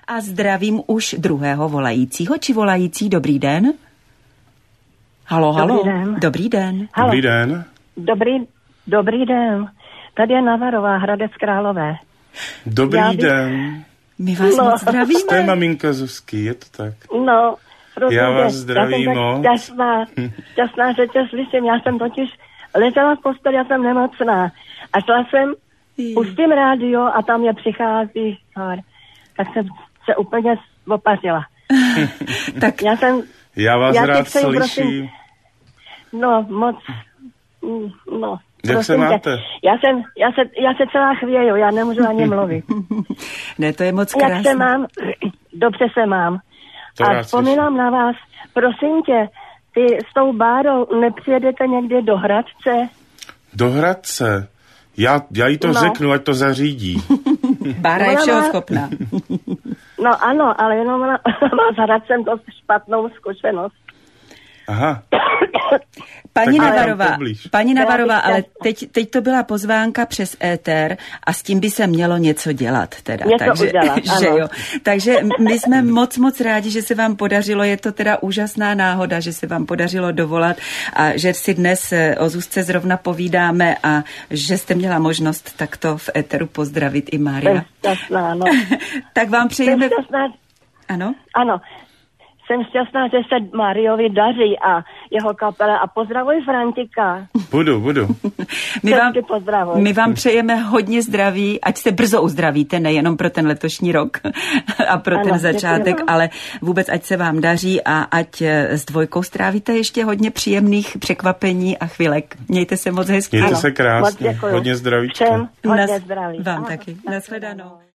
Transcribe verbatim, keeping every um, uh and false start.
A zdravím už druhého volajícího, či volající. Dobrý den. Halo, halo. Dobrý den. Dobrý den. Halo. Dobrý den. Dobrý, dobrý den. Tady je Navarová, Hradec Králové. Dobrý Já bych... den. My vás No. moc zdravíme. Jste maminka Zuzky, je to tak? No, prosím Já vás tě, zdravím já jsem moc. tak šťastná, šťastná, že tě slyším. Já jsem totiž ležela v posteli, já jsem nemocná. A šla jsem, pustím rádio a tam je přichází hor. Tak jsem se úplně opařila. Tak Já jsem... Já vás já rád teď přeju, slyším. prosím, no, moc... mm, No, Jak se prosím tě. máte? Já, jsem, já, se, já se celá chvěju, já nemůžu ani mluvit. Ne, to je moc Jak krásné. se mám? Dobře se mám. To A rád vzpomínám na vás. Prosím tě, ty s tou Bárou nepřijedete někdy do Hradce? Do Hradce. Já, já jí to No. řeknu, ať to zařídí. Bára je Ona všeho má- schopná. No ano, ale jenom ona má s Hradcem dost špatnou zkušenost. Aha. Paní Tak je tam Navarová, poblíž. paní Já bych Navarová, ale chtěla- teď, teď to byla pozvánka přes éter a s tím by se mělo něco dělat teda. Něco takže, udělat, že ano. jo. Takže my jsme moc, moc rádi, že se vám podařilo, je to teda úžasná náhoda, že se vám podařilo dovolat a že si dnes o Zuzce zrovna povídáme a že jste měla možnost takto v éteru pozdravit i Mária. Jsem šťastná, no. Tak vám Jsem přejeme... šťastná, Ano? ano. Jsem šťastná, že se Máriovi daří a jeho kapele. A pozdravuj Frantika. Budu, budu. My vám, Taky pozdravuj. my vám přejeme hodně zdraví, ať se brzo uzdravíte, nejenom pro ten letošní rok a pro Ano, ten začátek, děkuji. ale vůbec ať se vám daří a ať s dvojkou strávíte ještě hodně příjemných překvapení a chvilek. Mějte se moc hezky. Mějte Ano, se moc krásně. děkuju. Hodně zdravíčka. Všem hodně Nas- zdraví. Vám Ano, taky. Nashledanou.